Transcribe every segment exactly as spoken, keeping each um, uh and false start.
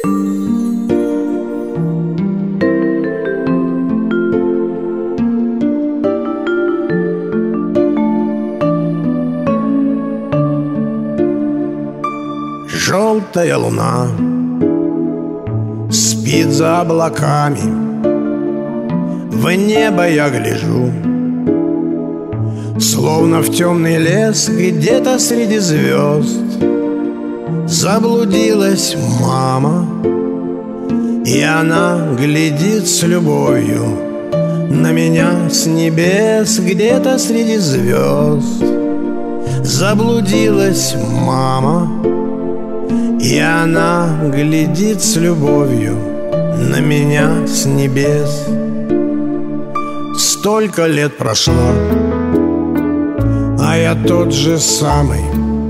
Желтая луна спит за облаками, в небо я гляжу, словно в темный лес где-то среди звезд. Заблудилась мама, и она глядит с любовью на меня с небес где-то среди звезд. Заблудилась мама, и она глядит с любовью на меня с небес. Столько лет прошло, а я тот же самый.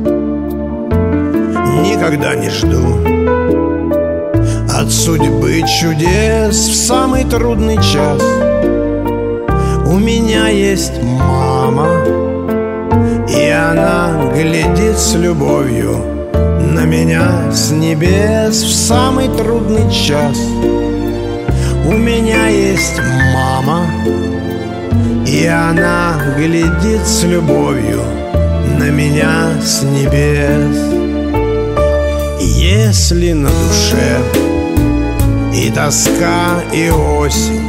Никогда не жду от судьбы чудес в самый трудный час. У меня есть мама, и она глядит с любовью на меня с небес в самый трудный час. У меня есть мама, и она глядит с любовью на меня с небес. Если на душе и тоска, и осень,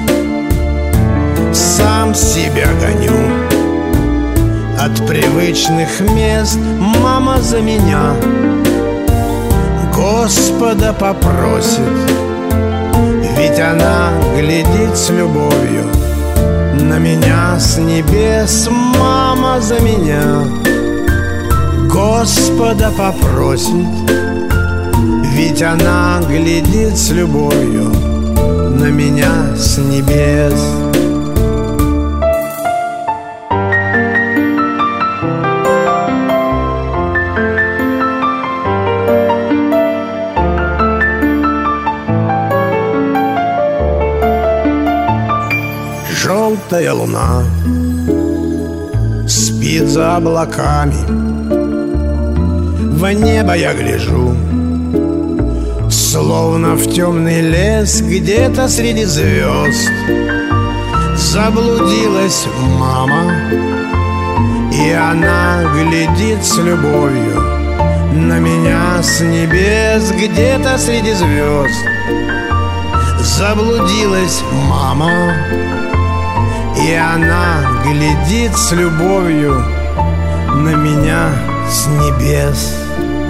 сам себя гоню от привычных мест, мама за меня Господа попросит, ведь она глядит с любовью на меня с небес. Мама за меня Господа попросит, ведь она глядит с любовью на меня с небес. Желтая луна спит за облаками, в небо я гляжу, словно в темный лес где-то среди звезд. Заблудилась мама, и она глядит с любовью на меня с небес где-то среди звезд. Заблудилась мама, и она глядит с любовью на меня с небес.